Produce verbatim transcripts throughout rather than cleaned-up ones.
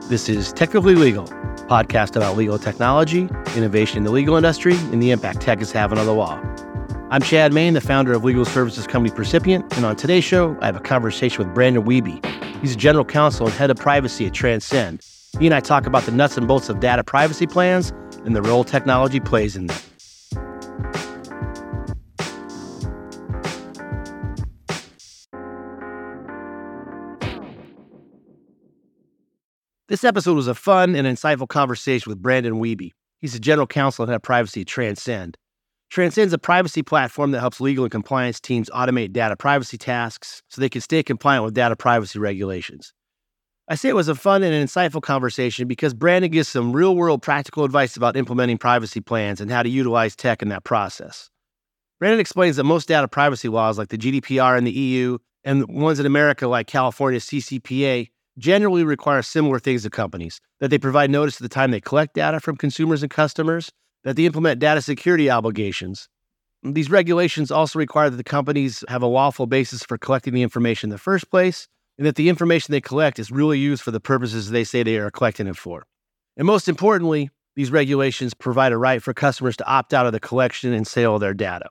This is Technically Legal, a podcast about legal technology, innovation in the legal industry, and the impact tech is having on the law. I'm Chad Main, the founder of legal services company Percipient, and on today's show, I have a conversation with Brandon Wiebe. He's a general counsel and head of privacy at Transcend. He and I talk about the nuts and bolts of data privacy plans and the role technology plays in them. This episode was a fun and insightful conversation with Brandon Wiebe. He's a general counsel and head of privacy at Transcend. Transcend is a privacy platform that helps legal and compliance teams automate data privacy tasks so they can stay compliant with data privacy regulations. I say it was a fun and insightful conversation because Brandon gives some real-world practical advice about implementing privacy plans and how to utilize tech in that process. Brandon explains that most data privacy laws like the G D P R in the E U and the ones in America like California's C C P A generally require similar things of companies, that they provide notice at the time they collect data from consumers and customers, that they implement data security obligations. These regulations also require that the companies have a lawful basis for collecting the information in the first place, and that the information they collect is really used for the purposes they say they are collecting it for. And most importantly, these regulations provide a right for customers to opt out of the collection and sale of their data.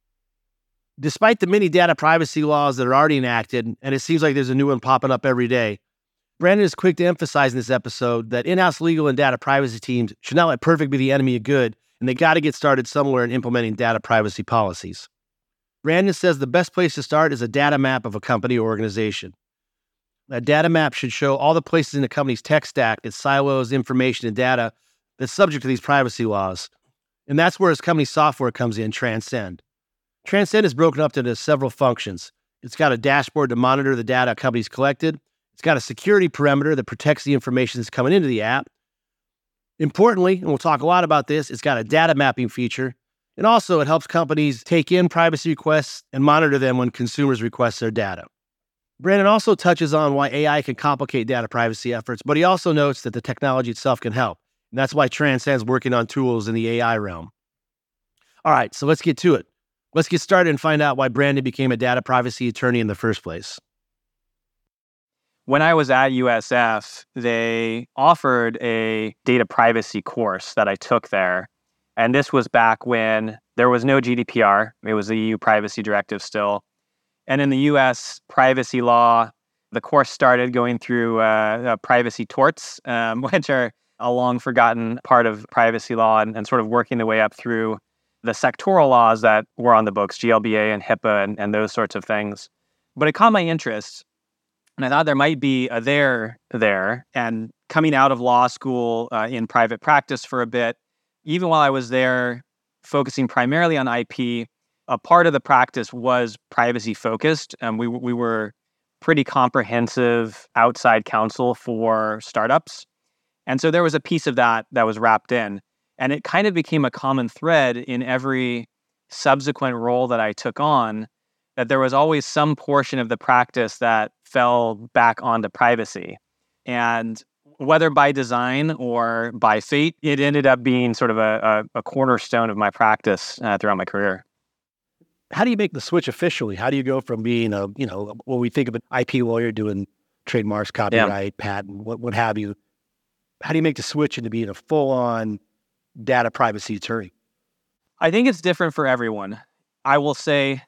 Despite the many data privacy laws that are already enacted, and it seems like there's a new one popping up every day, Brandon is quick to emphasize in this episode that in-house legal and data privacy teams should not let perfect be the enemy of good, and they got to get started somewhere in implementing data privacy policies. Brandon says the best place to start is a data map of a company or organization. That data map should show all the places in the company's tech stack that silos information and data that's subject to these privacy laws. And that's where his company's software comes in, Transcend. Transcend is broken up into several functions. It's got a dashboard to monitor the data a company's collected. It's got a security perimeter that protects the information that's coming into the app. Importantly, and we'll talk a lot about this, it's got a data mapping feature. And also, it helps companies take in privacy requests and monitor them when consumers request their data. Brandon also touches on why A I can complicate data privacy efforts, but he also notes that the technology itself can help. And that's why Transcend's working on tools in the A I realm. All right, so let's get to it. Let's get started and find out why Brandon became a data privacy attorney in the first place. When I was at U S F, they offered a data privacy course that I took there. And this was back when there was no G D P R. It was the E U privacy directive still. And in the U S privacy law, the course started going through uh, uh, privacy torts, um, which are a long forgotten part of privacy law, and, and sort of working the way up through the sectoral laws that were on the books, G L B A and HIPAA and, and those sorts of things. But it caught my interest. And I thought there might be a there there. And coming out of law school uh, in private practice for a bit, even while I was there focusing primarily on I P, a part of the practice was privacy focused. And we we were pretty comprehensive outside counsel for startups. And so there was a piece of that that was wrapped in. And it kind of became a common thread in every subsequent role that I took on, that there was always some portion of the practice that fell back onto privacy. And whether by design or by fate, it ended up being sort of a, a, a cornerstone of my practice uh, throughout my career. How do you make the switch officially? How do you go from being a, you know, when we think of an I P lawyer doing trademarks, copyright, yeah. patent, what, what have you, how do you make the switch into being a full-on data privacy attorney? I think it's different for everyone. I will say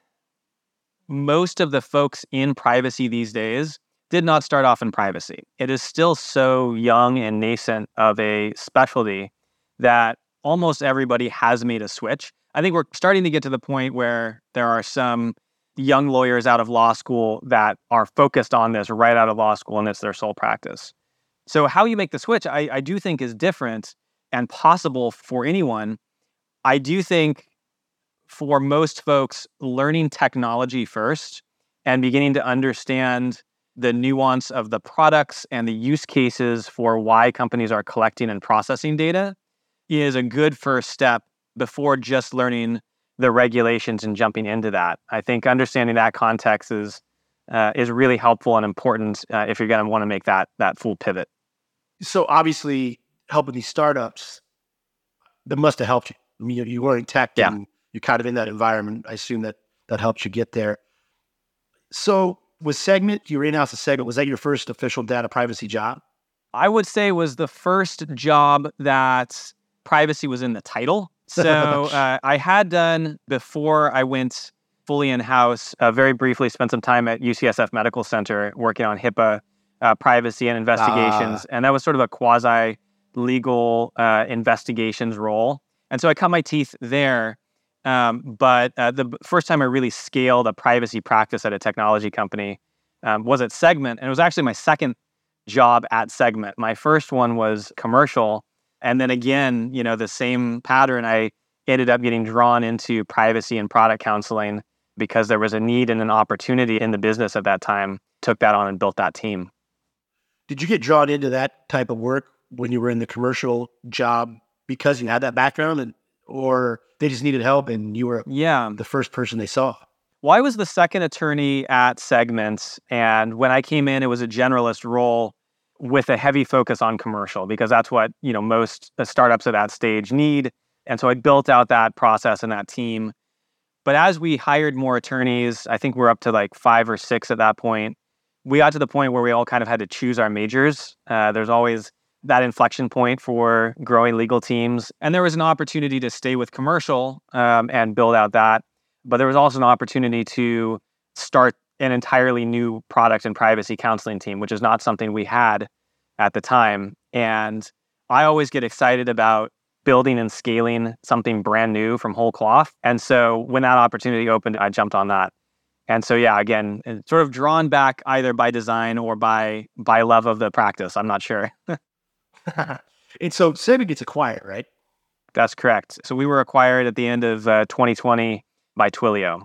most of the folks in privacy these days did not start off in privacy. It is still so young and nascent of a specialty that almost everybody has made a switch. I think we're starting to get to the point where there are some young lawyers out of law school that are focused on this right out of law school, and it's their sole practice. So how you make the switch, I, I do think is different and possible for anyone. I do think for most folks, learning technology first and beginning to understand the nuance of the products and the use cases for why companies are collecting and processing data is a good first step before just learning the regulations and jumping into that. I think understanding that context is uh, is really helpful and important uh, if you're going to want to make that that full pivot. So obviously, helping these startups, that must have helped you. I mean, you, you were in tech yeah. and you're kind of in that environment. I assume that that helped you get there. So with Segment, you were in-house at Segment. Was that your first official data privacy job? I would say was the first job that privacy was in the title. So uh, I had done, before I went fully in-house, uh, very briefly spent some time at U C S F Medical Center working on HIPAA uh, privacy and investigations. Ah. And that was sort of a quasi-legal uh, investigations role. And so I cut my teeth there. Um, but uh, the first time I really scaled a privacy practice at a technology company um, was at Segment. And it was actually my second job at Segment. My first one was commercial. And then again, you know, the same pattern, I ended up getting drawn into privacy and product counseling because there was a need and an opportunity in the business at that time. Took that on and built that team. Did you get drawn into that type of work when you were in the commercial job because you had that background, and or they just needed help and you were yeah. the first person they saw? Well, I was the second attorney at Segment. And when I came in, it was a generalist role with a heavy focus on commercial, because that's what, you know, most startups at that stage need. And so I built out that process and that team. But as we hired more attorneys, I think we're up to like five or six at that point, we got to the point where we all kind of had to choose our majors. Uh, there's always that inflection point for growing legal teams. And there was an opportunity to stay with commercial um, and build out that. But there was also an opportunity to start an entirely new product and privacy counseling team, which is not something we had at the time. And I always get excited about building and scaling something brand new from whole cloth. And so when that opportunity opened, I jumped on that. And so, yeah, again, it's sort of drawn back either by design or by by love of the practice. I'm not sure. And so Segment gets acquired, right? That's correct. So we were acquired at the end of uh, twenty twenty by Twilio.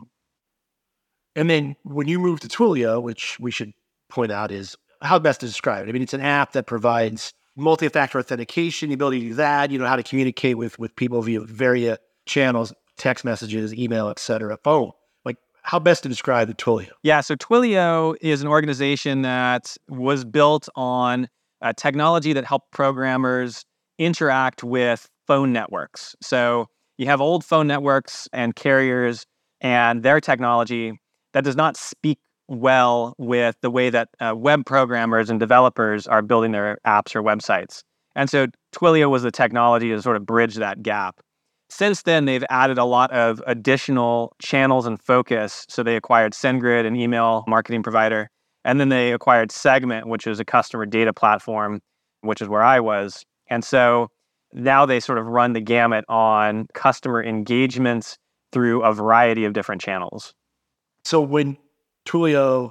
And then when you moved to Twilio, which we should point out is how best to describe it. I mean, it's an app that provides multi-factor authentication, the ability to do that, you know, how to communicate with, with people via various channels, text messages, email, et cetera. Phone. Like, how best to describe the Twilio? Yeah, so Twilio is an organization that was built on uh, technology that helped programmers interact with phone networks. So you have old phone networks and carriers and their technology that does not speak well with the way that uh, web programmers and developers are building their apps or websites. And so Twilio was the technology to sort of bridge that gap. Since then, they've added a lot of additional channels and focus. So they acquired SendGrid, an email marketing provider, and then they acquired Segment, which is a customer data platform, which is where I was. And so now they sort of run the gamut on customer engagement through a variety of different channels. So when Twilio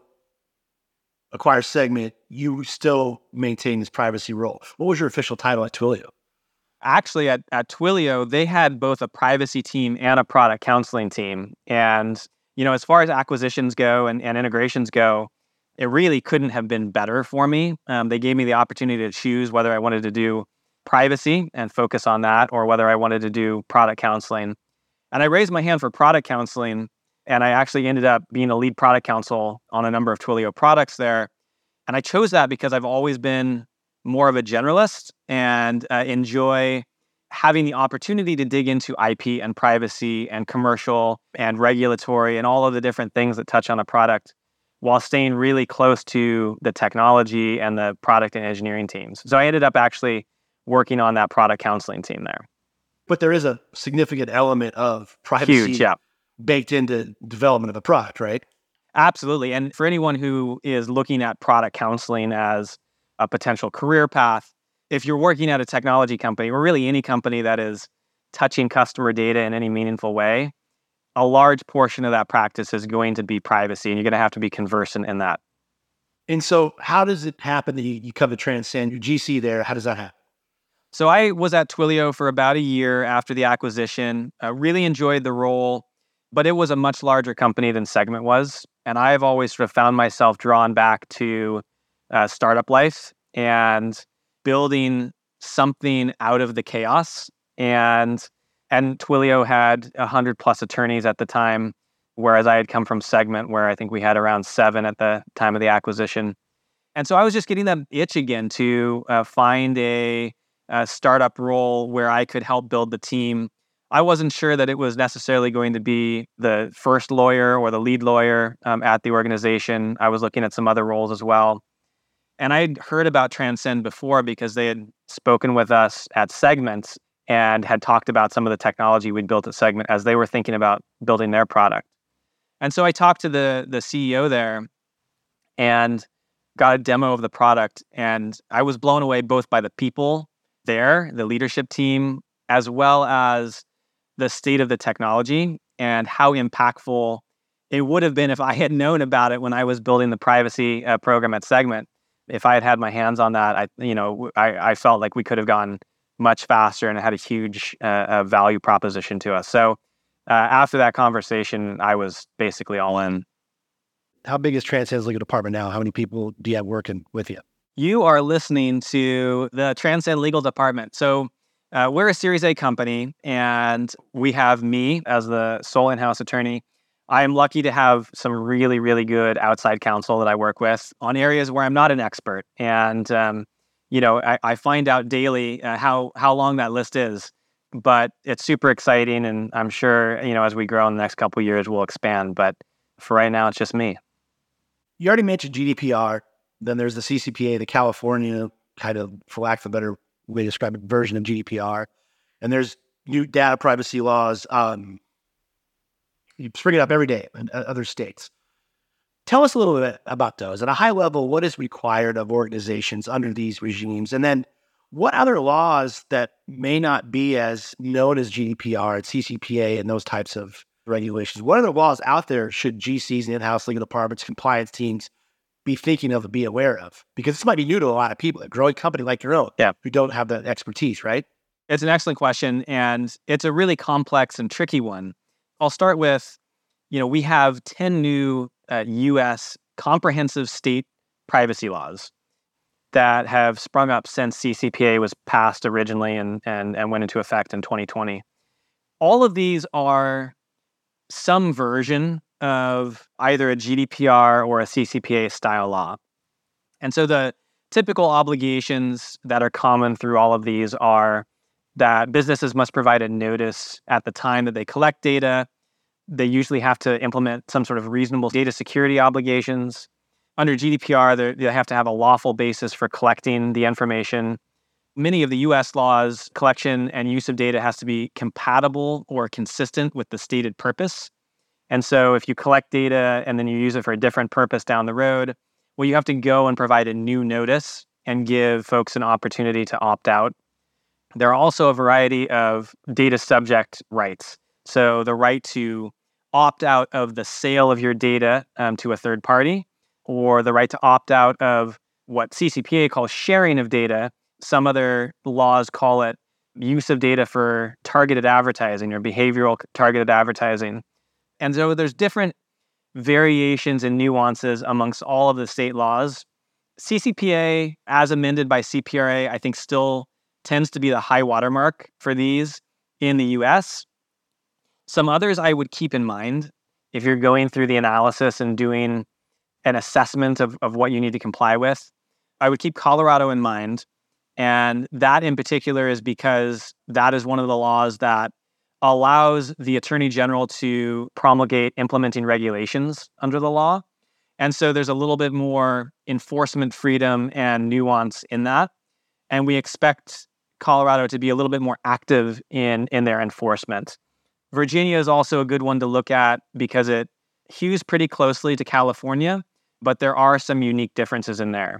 acquires Segment, you still maintain this privacy role. What was your official title at Twilio? Actually, at, at Twilio, they had both a privacy team and a product counseling team. And, you know, as far as acquisitions go and, and integrations go, it really couldn't have been better for me. Um, they gave me the opportunity to choose whether I wanted to do privacy and focus on that, or whether I wanted to do product counseling. And I raised my hand for product counseling, and I actually ended up being a lead product counsel on a number of Twilio products there. And I chose that because I've always been more of a generalist and uh, enjoy having the opportunity to dig into I P and privacy and commercial and regulatory and all of the different things that touch on a product, while staying really close to the technology and the product and engineering teams. So I ended up actually working on that product counseling team there. But there is a significant element of privacy Huge, yeah. baked into development of a product, right? Absolutely. And for anyone who is looking at product counseling as a potential career path, if you're working at a technology company, or really any company that is touching customer data in any meaningful way, a large portion of that practice is going to be privacy, and you're going to have to be conversant in that. And so how does it happen that you, you come to Transcend, your G C there? How does that happen? So I was at Twilio for about a year after the acquisition. I really enjoyed the role, but it was a much larger company than Segment was. And I've always sort of found myself drawn back to uh, startup life and building something out of the chaos. And and Twilio had one hundred plus attorneys at the time, whereas I had come from Segment, where I think we had around seven at the time of the acquisition. And so I was just getting that itch again to uh, find a, a startup role where I could help build the team. I wasn't sure that it was necessarily going to be the first lawyer or the lead lawyer um, at the organization. I was looking at some other roles as well. And I'd heard about Transcend before because they had spoken with us at Segment and had talked about some of the technology we'd built at Segment as they were thinking about building their product. And so I talked to the the C E O there and got a demo of the product. And I was blown away both by the people there, the leadership team, as well as the state of the technology and how impactful it would have been if I had known about it when I was building the privacy uh, program at Segment. If I had had my hands on that, I, you know, I, I felt like we could have gone much faster and it had a huge uh, uh, value proposition to us. So uh, after that conversation, I was basically all in. How big is Transcend's legal department now? How many people do you have working with you? You are listening to the Transcend Legal Department. So uh, we're a Series A company, and we have me as the sole in-house attorney. I am lucky to have some really, really good outside counsel that I work with on areas where I'm not an expert. And, um, you know, I, I find out daily uh, how how long that list is. But it's super exciting, and I'm sure, you know, as we grow in the next couple of years, we'll expand. But for right now, it's just me. You already mentioned G D P R. Then there's the C C P A, the California kind of, for lack of a better way to describe it, version of G D P R. And there's new data privacy laws. Um, you spring it up every day in other states. Tell us a little bit about those. At a high level, what is required of organizations under these regimes? And then what other laws that may not be as known as G D P R and C C P A and those types of regulations, what other laws out there should G Cs and in-house legal departments, compliance teams be thinking of and be aware of? Because this might be new to a lot of people, a growing company like your own, yeah, who don't have that expertise, right? It's an excellent question, and it's a really complex and tricky one. I'll start with, you know, we have ten new uh, U S comprehensive state privacy laws that have sprung up since C C P A was passed originally and, and, and went into effect in twenty twenty. All of these are some version of either a G D P R or a C C P A style law. And so the typical obligations that are common through all of these are that businesses must provide a notice at the time that they collect data. They usually have to implement some sort of reasonable data security obligations. Under G D P R, they have to have a lawful basis for collecting the information. Many of the U S laws, collection and use of data has to be compatible or consistent with the stated purpose. And so if you collect data and then you use it for a different purpose down the road, well, you have to go and provide a new notice and give folks an opportunity to opt out. There are also a variety of data subject rights. So the right to opt out of the sale of your data um, to a third party, or the right to opt out of what C C P A calls sharing of data. Some other laws call it use of data for targeted advertising or behavioral targeted advertising. And so there's different variations and nuances amongst all of the state laws. C C P A, as amended by C P R A, I think still tends to be the high watermark for these in the U S. Some others I would keep in mind if you're going through the analysis and doing an assessment of, of what you need to comply with. I would keep Colorado in mind. And that in particular is because that is one of the laws that allows the Attorney General to promulgate implementing regulations under the law. And so there's a little bit more enforcement freedom and nuance in that. And we expect Colorado to be a little bit more active in, in their enforcement. Virginia is also a good one to look at because it hews pretty closely to California, but there are some unique differences in there.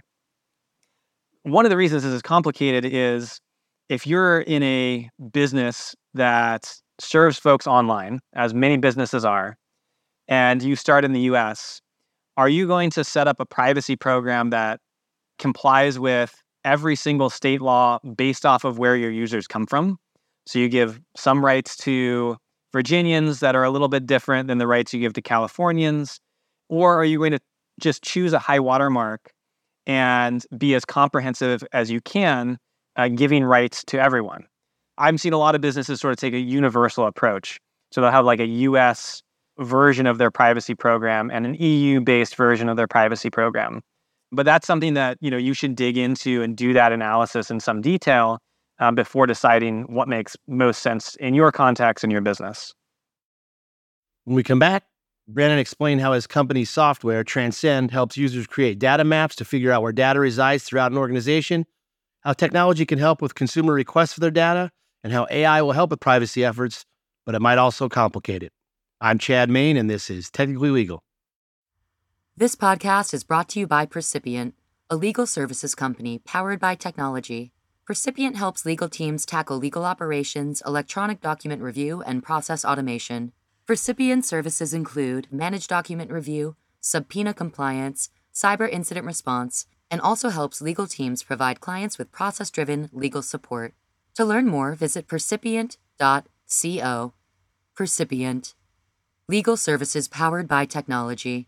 One of the reasons this is complicated is if you're in a business that serves folks online, as many businesses are, and you start in the U S, are you going to set up a privacy program that complies with every single state law based off of where your users come from? So you give some rights to Virginians that are a little bit different than the rights you give to Californians? Or are you going to just choose a high watermark and be as comprehensive as you can, uh, giving rights to everyone? I'm seeing a lot of businesses sort of take a universal approach. So they'll have like a U S version of their privacy program and an E U-based version of their privacy program. But that's something that, you know, you should dig into and do that analysis in some detail um, before deciding what makes most sense in your context and your business. When we come back, Brandon explained how his company's software, Transcend, helps users create data maps to figure out where data resides throughout an organization, how technology can help with consumer requests for their data, and how A I will help with privacy efforts, but it might also complicate it. I'm Chad Main, and this is Technically Legal. This podcast is brought to you by Percipient, a legal services company powered by technology. Percipient helps legal teams tackle legal operations, electronic document review, and process automation. Percipient services include managed document review, subpoena compliance, cyber incident response, and also helps legal teams provide clients with process-driven legal support. To learn more, visit percipient dot co. Percipient. Legal services powered by technology.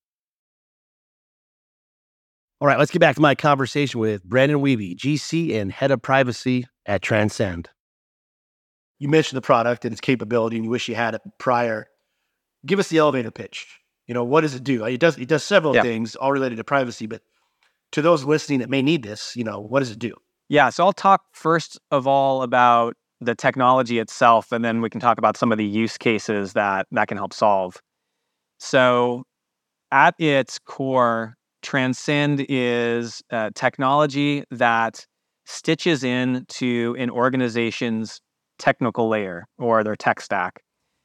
All right, let's get back to my conversation with Brandon Wiebe, G C and Head of Privacy at Transcend. You mentioned the product and its capability, and you wish you had it prior. Give us the elevator pitch. You know, what does it do? It does it does several yeah. things, all related to privacy, but to those listening that may need this, you know, what does it do? Yeah, so I'll talk first of all about the technology itself, and then we can talk about some of the use cases that that can help solve. So at its core, Transcend is uh, technology that stitches into an organization's technical layer or their tech stack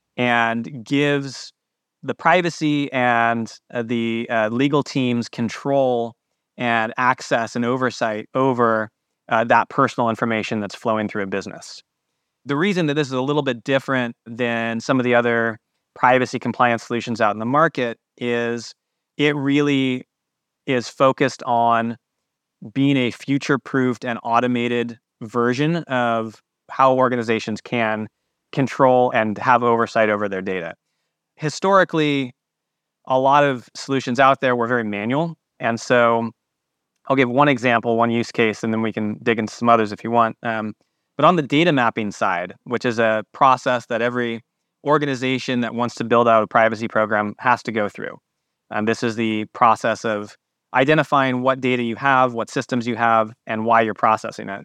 and gives the privacy and uh, the uh, legal teams control and access and oversight over uh, that personal information that's flowing through a business. The reason that this is a little bit different than some of the other privacy compliance solutions out in the market is it really is focused on being a future-proofed and automated version of how organizations can control and have oversight over their data. Historically, a lot of solutions out there were very manual. And so I'll give one example, one use case, and then we can dig into some others if you want. Um, but on the data mapping side, which is a process that every organization that wants to build out a privacy program has to go through. And this is the process of identifying what data you have, what systems you have, and why you're processing it.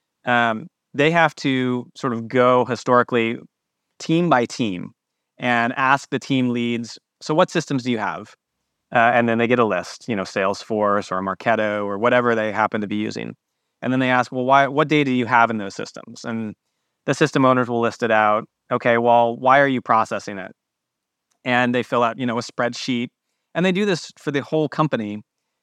Um, they have to sort of go historically team by team and ask the team leads, so what systems do you have? Uh, and then they get a list, you know, Salesforce or Marketo or whatever they happen to be using. And then they ask, well, why? What data do you have in those systems? And the system owners will list it out. Okay, well, why are you processing it? And they fill out, you know, a spreadsheet. And they do this for the whole company.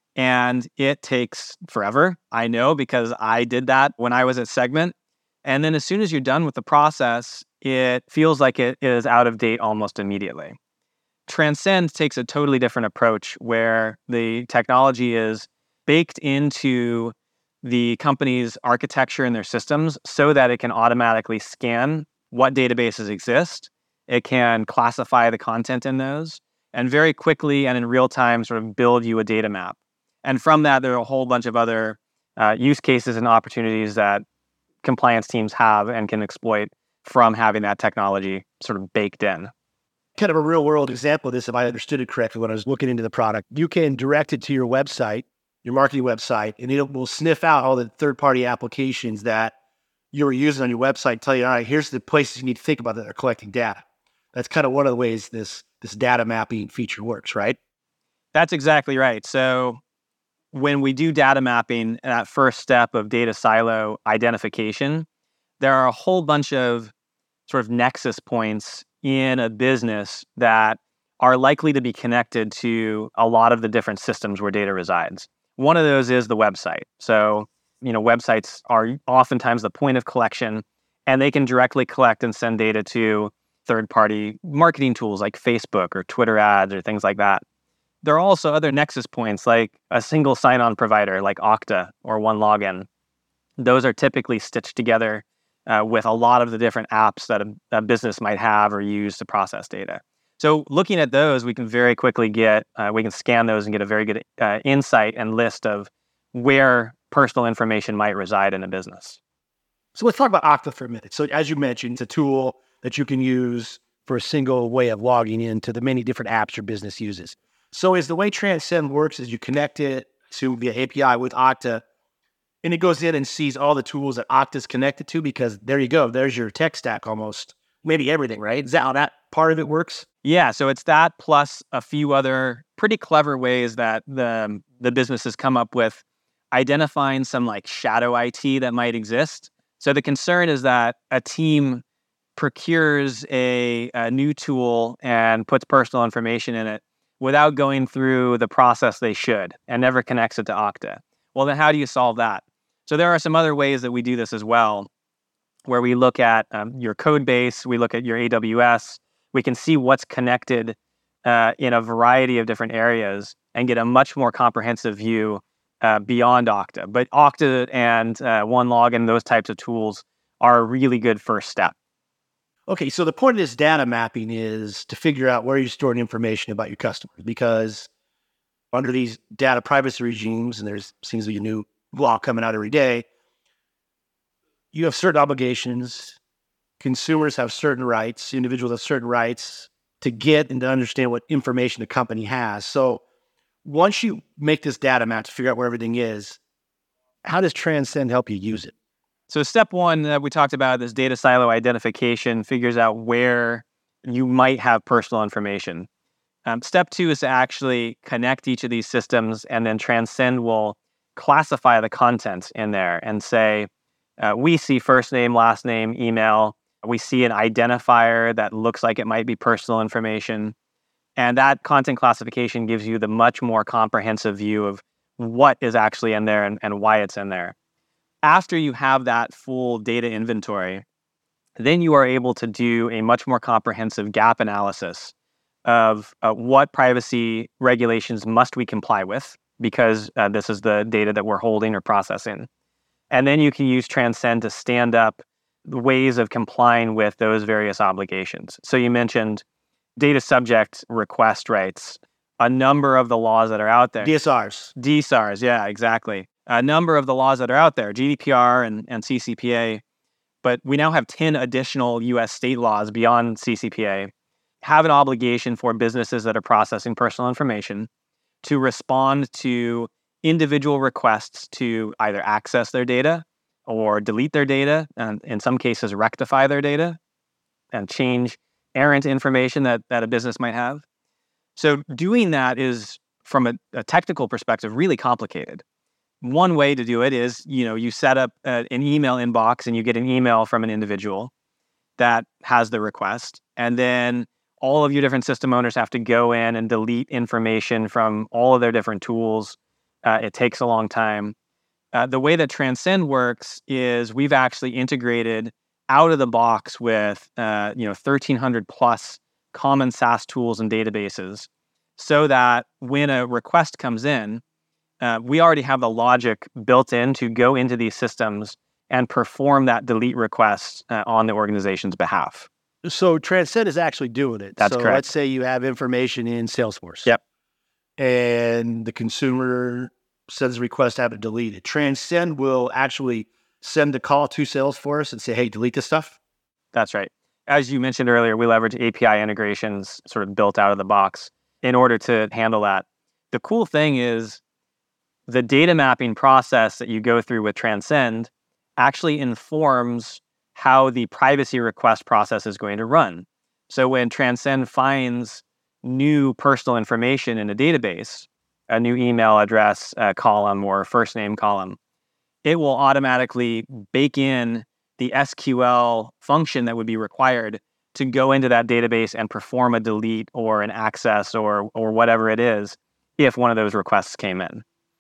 And it takes forever. I know because I did that when I was at Segment. And then as soon as you're done with the process, it feels like it is out of date almost immediately. Transcend takes a totally different approach where the technology is baked into the company's architecture and their systems so that it can automatically scan what databases exist. It can classify the content in those and very quickly and in real time sort of build you a data map. And from that, there are a whole bunch of other uh, use cases and opportunities that compliance teams have and can exploit from having that technology sort of baked in. Kind of a real world example of this, if I understood it correctly when I was looking into the product, you can direct it to your website, your marketing website, and it will sniff out all the third-party applications that you were using on your website, tell you, all right, here's the places you need to think about that are collecting data. That's kind of one of the ways this, this data mapping feature works, right? That's exactly right. So when we do data mapping, that first step of data silo identification, there are a whole bunch of sort of nexus points in a business that are likely to be connected to a lot of the different systems where data resides. One of those is the website. So, you know, websites are oftentimes the point of collection, and they can directly collect and send data to third-party marketing tools like Facebook or Twitter ads or things like that. There are also other nexus points like a single sign-on provider like Okta or OneLogin. Those are typically stitched together uh, with a lot of the different apps that a, a business might have or use to process data. So looking at those, we can very quickly get, uh, we can scan those and get a very good uh, insight and list of where personal information might reside in a business. So let's talk about Okta for a minute. So as you mentioned, it's a tool that you can use for a single way of logging into the many different apps your business uses. So is the way Transcend works is you connect it to via A P I with Okta, and it goes in and sees all the tools that Okta's connected to, because there you go. There's your tech stack almost. maybe everything, right? Is that how that part of it works? Yeah, so it's that plus a few other pretty clever ways that the the business has come up with identifying some like shadow I T that might exist. So the concern is that a team procures a, a new tool and puts personal information in it without going through the process they should and never connects it to Okta. Well, then how do you solve that? So there are some other ways that we do this as well, where we look at um, your code base, we look at your A W S, we can see what's connected uh, in a variety of different areas and get a much more comprehensive view uh, beyond Okta. But Okta and uh, OneLog and those types of tools are a really good first step. Okay, so the point of this data mapping is to figure out where you're storing information about your customers, because under these data privacy regimes, and there's seems to be a new law coming out every day, you have certain obligations. Consumers have certain rights. Individuals have certain rights to get and to understand what information the company has. So once you make this data map to figure out where everything is, how does Transcend help you use it? So step one that we talked about, this data silo identification, figures out where you might have personal information. Um, step two is to actually connect each of these systems, and then Transcend will classify the content in there and say, uh, we see first name, last name, email. We see an identifier that looks like it might be personal information. And that content classification gives you the much more comprehensive view of what is actually in there and, and why it's in there. After you have that full data inventory, then you are able to do a much more comprehensive gap analysis of uh, what privacy regulations must we comply with, because uh, this is the data that we're holding or processing. And then you can use Transcend to stand up ways of complying with those various obligations. So you mentioned data subject request rights, a number of the laws that are out there. D S Rs. D S Rs, yeah, exactly. A number of the laws that are out there, G D P R and, and C C P A, but we now have ten additional U S state laws beyond C C P A, have an obligation for businesses that are processing personal information to respond to individual requests to either access their data or delete their data, and in some cases rectify their data and change errant information that, that a business might have. So doing that is, from a, a technical perspective, really complicated. One way to do it is, you know, you set up a, an email inbox and you get an email from an individual that has the request. And then all of your different system owners have to go in and delete information from all of their different tools. Uh, it takes a long time. Uh, the way that Transcend works is we've actually integrated out of the box with, uh, you know, thirteen hundred plus common SaaS tools and databases, so that when a request comes in, Uh, we already have the logic built in to go into these systems and perform that delete request uh, on the organization's behalf. So Transcend is actually doing it. That's so correct. Let's say you have information in Salesforce. Yep. And the consumer sends a request to have it deleted. Transcend will actually send the call to Salesforce and say, hey, delete this stuff? That's right. As you mentioned earlier, we leverage A P I integrations sort of built out of the box in order to handle that. The cool thing is, the data mapping process that you go through with Transcend actually informs how the privacy request process is going to run. So when Transcend finds new personal information in a database, a new email address uh, column or first name column, it will automatically bake in the S Q L function that would be required to go into that database and perform a delete or an access or or whatever it is if one of those requests came in.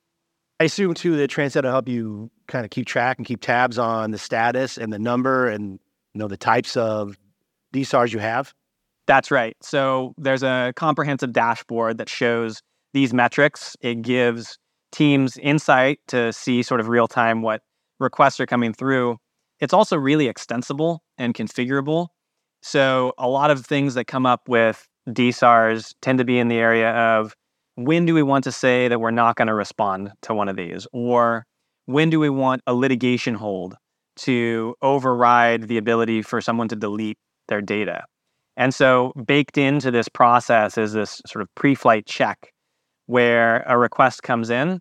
I assume, too, that Transcend will help you kind of keep track and keep tabs on the status and the number and, you know, the types of D S Rs you have. That's right. So there's a comprehensive dashboard that shows these metrics. It gives teams insight to see sort of real time what requests are coming through. It's also really extensible and configurable. So a lot of things that come up with D S Rs tend to be in the area of, when do we want to say that we're not going to respond to one of these? Or when do we want a litigation hold to override the ability for someone to delete their data? And so baked into this process is this sort of pre-flight check where a request comes in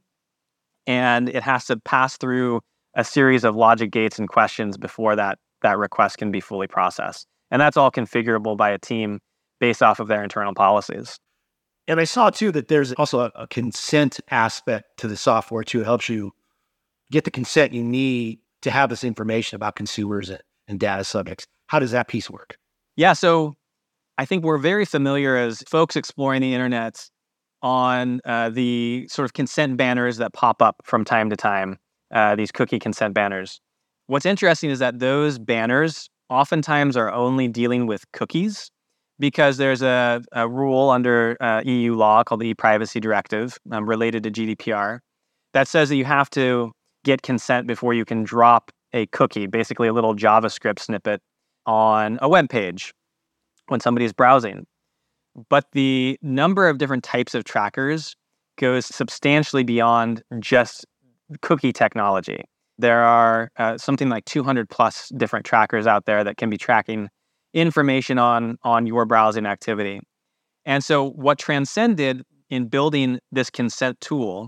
and it has to pass through a series of logic gates and questions before that, that request can be fully processed. And that's all configurable by a team based off of their internal policies. And I saw too that there's also a, a consent aspect to the software too. It helps you get the consent you need to have this information about consumers and, and data subjects. How does that piece work? Yeah, so I think we're very familiar as folks exploring the internet on uh, the sort of consent banners that pop up from time to time, uh, these cookie consent banners. What's interesting is that those banners oftentimes are only dealing with cookies, because there's a, a rule under uh, E U law called the e-privacy directive um, related to G D P R that says that you have to get consent before you can drop a cookie, basically a little JavaScript snippet on a web page when somebody's browsing. But the number of different types of trackers goes substantially beyond just cookie technology. There are uh, something like two hundred plus different trackers out there that can be tracking information on, on your browsing activity. And so what Transcend did in building this consent tool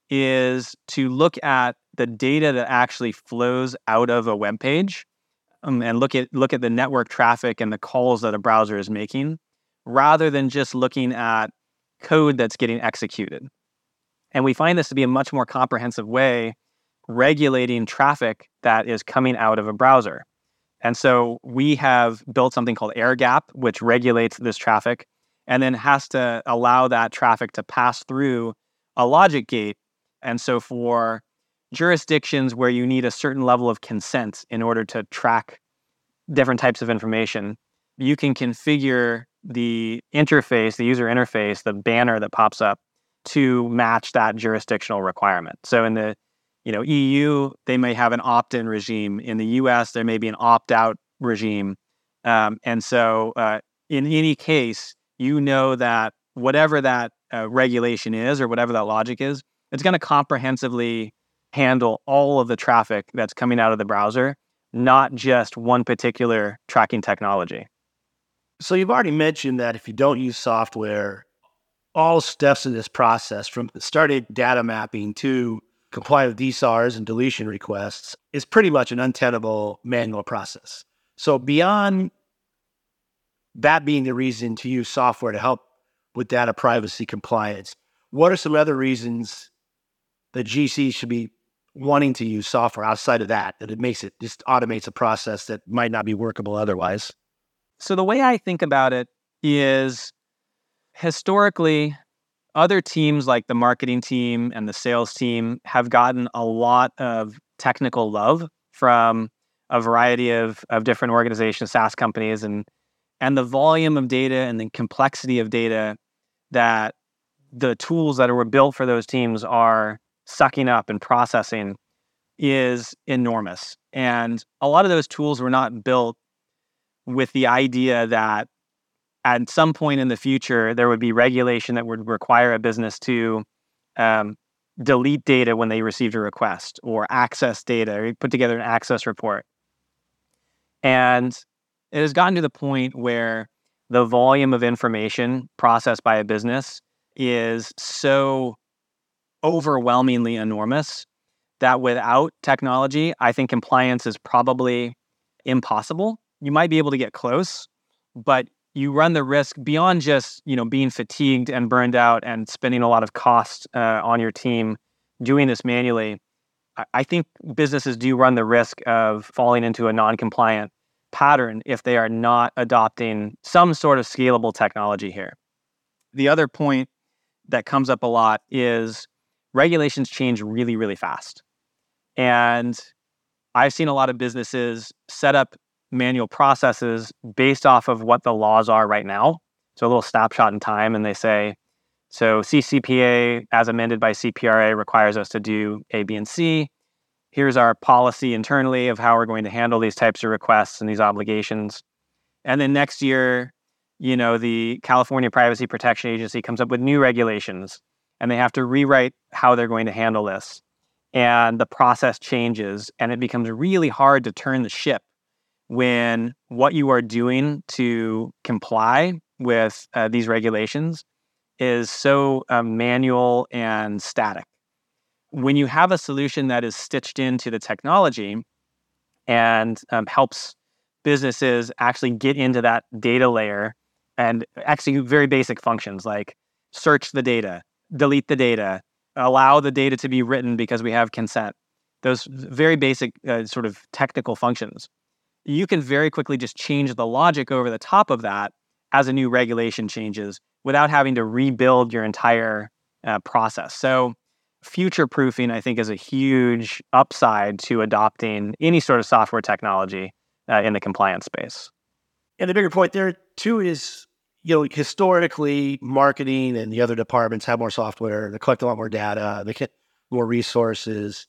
is to look at the data that actually flows out of a web page um, and look at look at the network traffic and the calls that a browser is making, rather than just looking at code that's getting executed. And we find this to be a much more comprehensive way regulating traffic that is coming out of a browser. And so we have built something called Air Gap, which regulates this traffic and then has to allow that traffic to pass through a logic gate. And so for jurisdictions where you need a certain level of consent in order to track different types of information, you can configure the interface, the user interface, the banner that pops up to match that jurisdictional requirement. So in the you know, E U, they may have an opt-in regime. In the U S, there may be an opt-out regime. Um, and so uh, in any case, you know that whatever that uh, regulation is or whatever that logic is, it's going to comprehensively handle all of the traffic that's coming out of the browser, not just one particular tracking technology. So you've already mentioned that if you don't use software, all steps in this process, from starting data mapping to comply with D S A Rs and deletion requests, is pretty much an untenable manual process. So beyond that being the reason to use software to help with data privacy compliance, what are some other reasons that G C should be wanting to use software outside of that, that it makes it, just automates a process that might not be workable otherwise? So the way I think about it is, historically, other teams like the marketing team and the sales team have gotten a lot of technical love from a variety of, of different organizations, SaaS companies, and and the volume of data and the complexity of data that the tools that were built for those teams are sucking up and processing is enormous. And a lot of those tools were not built with the idea that at some point in the future, there would be regulation that would require a business to um, delete data when they received a request, or access data, or put together an access report. And it has gotten to the point where the volume of information processed by a business is so overwhelmingly enormous that without technology, I think compliance is probably impossible. You might be able to get close, but you run the risk beyond just, you know, being fatigued and burned out and spending a lot of cost uh, on your team doing this manually. I, I think businesses do run the risk of falling into a non-compliant pattern if they are not adopting some sort of scalable technology here. The other point that comes up a lot is regulations change really, really fast. And I've seen a lot of businesses set up manual processes based off of what the laws are right now. So a little snapshot in time, and they say, so C C P A as amended by C P R A requires us to do A, B, and C. Here's our policy internally of how we're going to handle these types of requests and these obligations. And then next year, you know, the California Privacy Protection Agency comes up with new regulations, and they have to rewrite how they're going to handle this. And the process changes, and it becomes really hard to turn the ship when what you are doing to comply with uh, these regulations is so uh, manual and static. When you have a solution that is stitched into the technology and um, helps businesses actually get into that data layer and execute very basic functions like search the data, delete the data, allow the data to be written because we have consent. Those very basic uh, sort of technical functions. You can very quickly just change the logic over the top of that as a new regulation changes without having to rebuild your entire uh, process. So future-proofing, I think, is a huge upside to adopting any sort of software technology uh, in the compliance space. And the bigger point there, too, is, you know, historically, marketing and the other departments have more software, they collect a lot more data, they get more resources.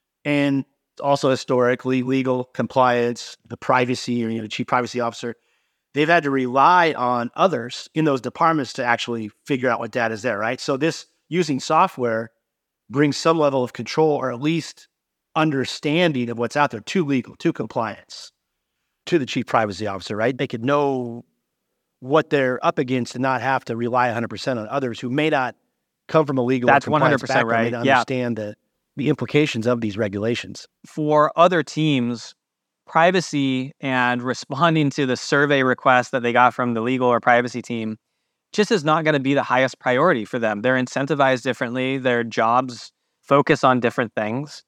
And also historically, legal, compliance, the privacy, or, you know, chief privacy officer, they've had to rely on others in those departments to actually figure out what data is there, right? So this using software brings some level of control, or at least understanding of what's out there to legal, to compliance, to the chief privacy officer, right? They could know what they're up against and not have to rely one hundred percent on others who may not come from a legal That's or compliance one hundred percent background. right. They Yeah. understand the, the implications of these regulations. For other teams, privacy and responding to the survey request that they got from the legal or privacy team just is not going to be the highest priority for them. They're incentivized differently. Their jobs focus on different things.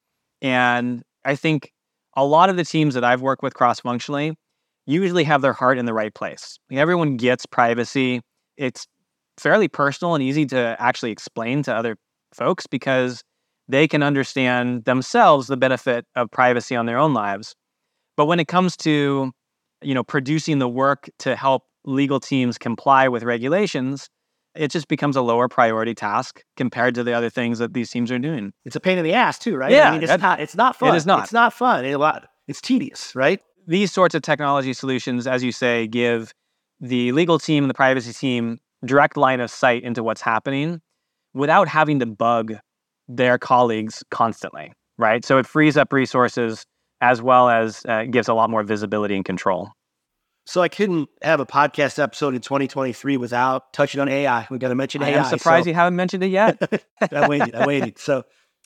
And I think a lot of the teams that I've worked with cross-functionally usually have their heart in the right place. Like, everyone gets privacy. It's fairly personal and easy to actually explain to other folks because they can understand themselves the benefit of privacy on their own lives. But when it comes to, you know, producing the work to help legal teams comply with regulations, it just becomes a lower priority task compared to the other things that these teams are doing. It's a pain in the ass too, right? Yeah, I mean, it's that- not, it's not fun. it is not. It's not fun. It, a lot, it's tedious, right? These sorts of technology solutions, as you say, give the legal team and the privacy team direct line of sight into what's happening without having to bug their colleagues constantly, right? So it frees up resources as well as uh, gives a lot more visibility and control. So I couldn't have a podcast episode in twenty twenty-three without touching on A I. We got to mention I A I. am surprised so you haven't mentioned it yet. I waited. I waited. So,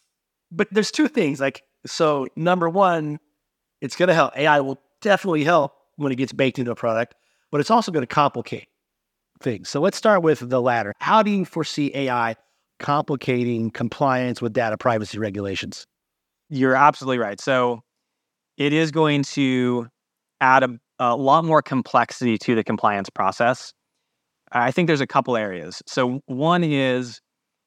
but there's two things. Like, so number one, it's going to help. A I will definitely help when it gets baked into a product, but it's also going to complicate things. So let's start with the latter. How do you foresee A I complicating compliance with data privacy regulations? You're absolutely right. So it is going to add a, a lot more complexity to the compliance process. I think there's a couple areas. So one is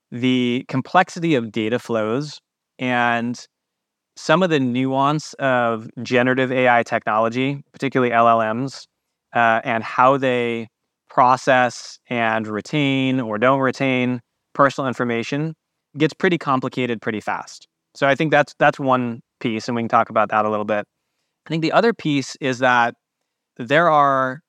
the complexity of data flows and some of the nuance of generative A I technology, particularly L L Ms, uh, and how they process and retain or don't retain personal information gets pretty complicated pretty fast. So I think that's that's one piece, and we can talk about that a little bit. I think the other piece is that there are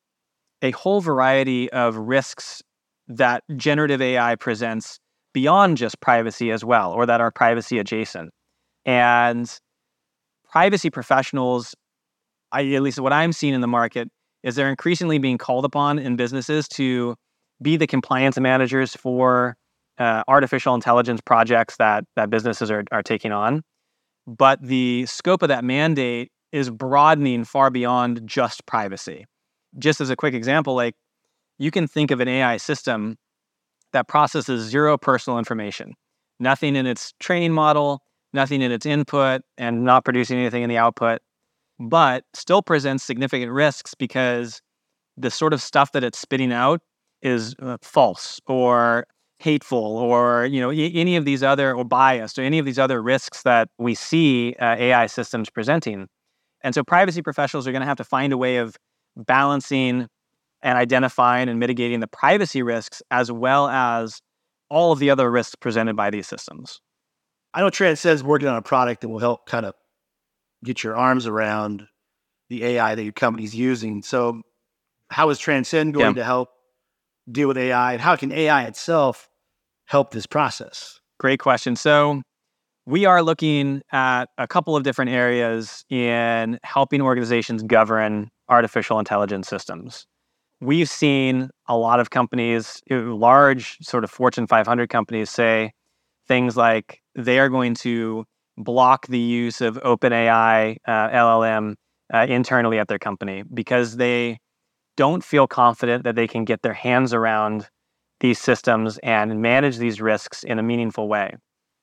a whole variety of risks that generative A I presents beyond just privacy as well, or that are privacy adjacent. And privacy professionals, I, at least what I'm seeing in the market, is they're increasingly being called upon in businesses to be the compliance managers for uh, artificial intelligence projects that that businesses are, are taking on. But the scope of that mandate is broadening far beyond just privacy. Just as a quick example, like, you can think of an A I system that processes zero personal information, nothing in its training model, nothing in its input, and not producing anything in the output, but still presents significant risks because the sort of stuff that it's spitting out is uh, false or hateful, or, you know, y- any of these other, or biased, or any of these other risks that we see uh, A I systems presenting. And so privacy professionals are going to have to find a way of balancing and identifying and mitigating the privacy risks as well as all of the other risks presented by these systems. I know Transcend's working on a product that will help kind of get your arms around the A I that your company's using. So how is Transcend going Yeah. to help deal with A I, and how can A I itself help this process? Great question. So we are looking at a couple of different areas in helping organizations govern artificial intelligence systems. We've seen a lot of companies, large sort of Fortune five hundred companies, say things like they are going to block the use of OpenAI uh, L L M uh, internally at their company because they don't feel confident that they can get their hands around these systems and manage these risks in a meaningful way.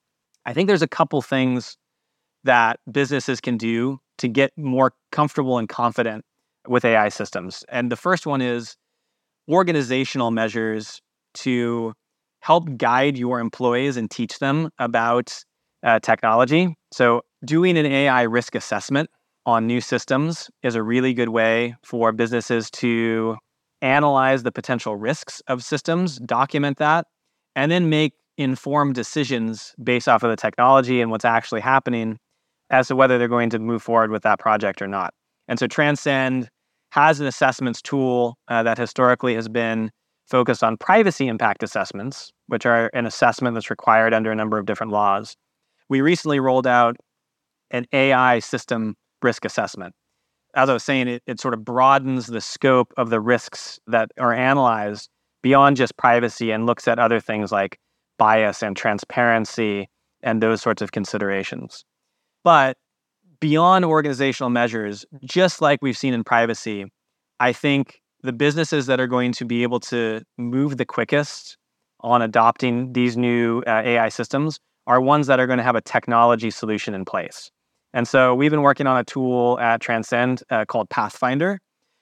I think there's a couple things that businesses can do to get more comfortable and confident with A I systems. And the first one is organizational measures to help guide your employees and teach them about uh, technology. So doing an A I risk assessment on new systems is a really good way for businesses to analyze the potential risks of systems, document that, and then make informed decisions based off of the technology and what's actually happening as to whether they're going to move forward with that project or not. And so Transcend has an assessments tool uh, that historically has been focused on privacy impact assessments, which are an assessment that's required under a number of different laws. We recently rolled out an A I system risk assessment. As I was saying, it, it sort of broadens the scope of the risks that are analyzed beyond just privacy and looks at other things like bias and transparency and those sorts of considerations. But beyond organizational measures, just like we've seen in privacy, I think the businesses that are going to be able to move the quickest on adopting these new uh, A I systems are ones that are going to have a technology solution in place. And so we've been working on a tool at Transcend uh, called Pathfinder,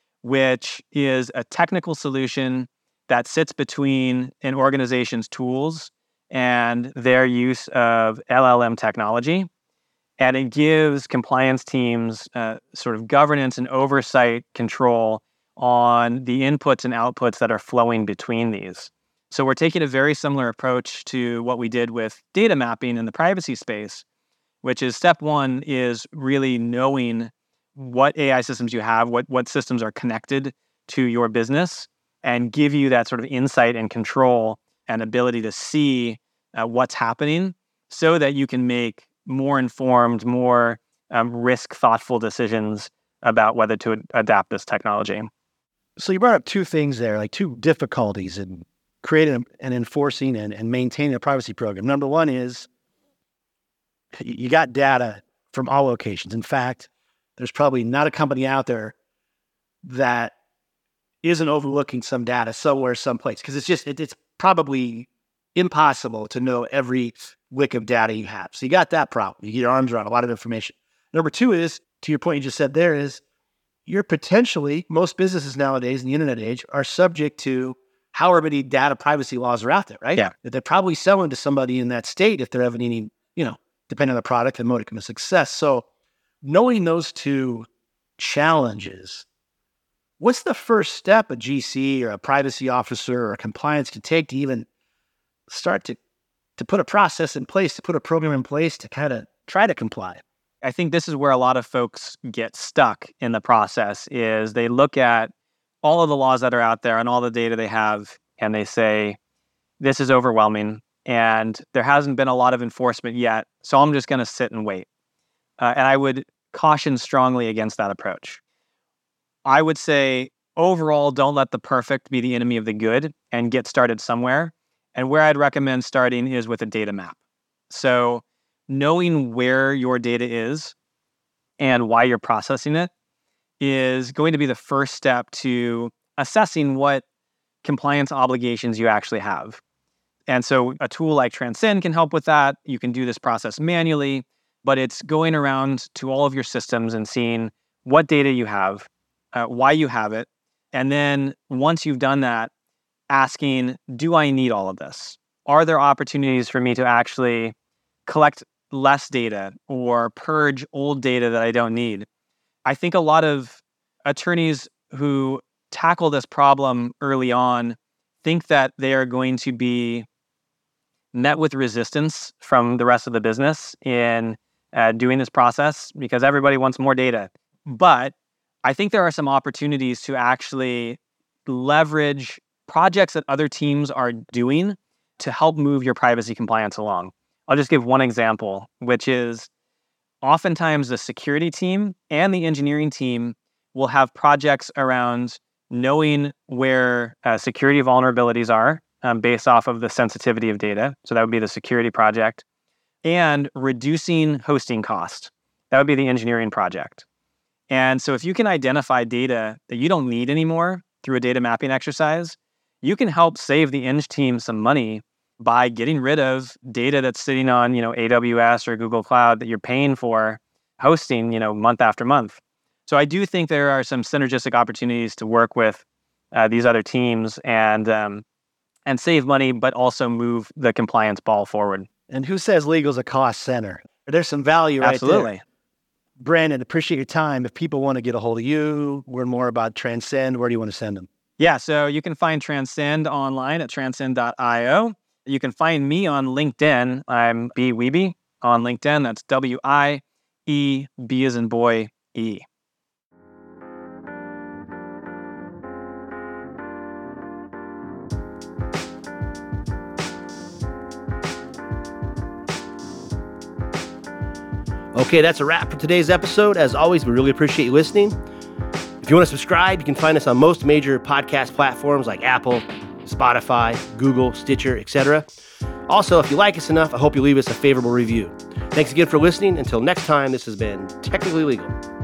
which is a technical solution that sits between an organization's tools and their use of L L M technology. And it gives compliance teams uh, sort of governance and oversight control on the inputs and outputs that are flowing between these. So we're taking a very similar approach to what we did with data mapping in the privacy space, which is step one is really knowing what A I systems you have, what, what systems are connected to your business, and give you that sort of insight and control and ability to see uh, what's happening so that you can make more informed, more um, risk-thoughtful decisions about whether to ad- adapt this technology. So you brought up two things there, like two difficulties in creating and enforcing and, and maintaining a privacy program. Number one is you got data from all locations. In fact, there's probably not a company out there that isn't overlooking some data somewhere, someplace, because it's just, it, it's probably impossible to know every lick of data you have. So you got that problem. You get your arms around a lot of information. Number two is, to your point you just said there, is you're potentially, most businesses nowadays in the internet age are subject to however many data privacy laws are out there, right? Yeah. That they're probably selling to somebody in that state if they're having any, you know, depending on the product and modicum of success. So knowing those two challenges, what's the first step a G C or a privacy officer or a compliance can take to even start to, to put a process in place, to put a program in place to kind of try to comply? I think this is where a lot of folks get stuck in the process is they look at all of the laws that are out there and all the data they have, and they say, this is overwhelming, and there hasn't been a lot of enforcement yet, so I'm just going to sit and wait. Uh, and I would caution strongly against that approach. I would say, overall, don't let the perfect be the enemy of the good and get started somewhere. And where I'd recommend starting is with a data map. So knowing where your data is and why you're processing it is going to be the first step to assessing what compliance obligations you actually have. And so a tool like Transcend can help with that. You can do this process manually, but it's going around to all of your systems and seeing what data you have, uh, why you have it. And then once you've done that, asking, do I need all of this? Are there opportunities for me to actually collect less data or purge old data that I don't need? I think a lot of attorneys who tackle this problem early on think that they are going to be met with resistance from the rest of the business in uh, doing this process because everybody wants more data. But I think there are some opportunities to actually leverage projects that other teams are doing to help move your privacy compliance along. I'll just give one example, which is oftentimes the security team and the engineering team will have projects around knowing where uh, security vulnerabilities are um, based off of the sensitivity of data. So that would be the security project. And reducing hosting cost. That would be the engineering project. And so if you can identify data that you don't need anymore through a data mapping exercise, you can help save the Eng team some money by getting rid of data that's sitting on, you know, A W S or Google Cloud that you're paying for hosting, you know, month after month. So I do think there are some synergistic opportunities to work with uh, these other teams and um, and save money, but also move the compliance ball forward. And who says legal's a cost center? There's some value right Absolutely. there. Brandon, appreciate your time. If people want to get a hold of you, learn more about Transcend, where do you want to send them? Yeah, so you can find Transcend online at transcend dot io. You can find me on LinkedIn. I'm B. Wiebe on LinkedIn. That's W I E, B as in boy, E. Okay, that's a wrap for today's episode. As always, we really appreciate you listening. If you want to subscribe, you can find us on most major podcast platforms like Apple, Spotify, Google, Stitcher, et cetera. Also, if you like us enough, I hope you leave us a favorable review. Thanks again for listening. Until next time, this has been Technically Legal.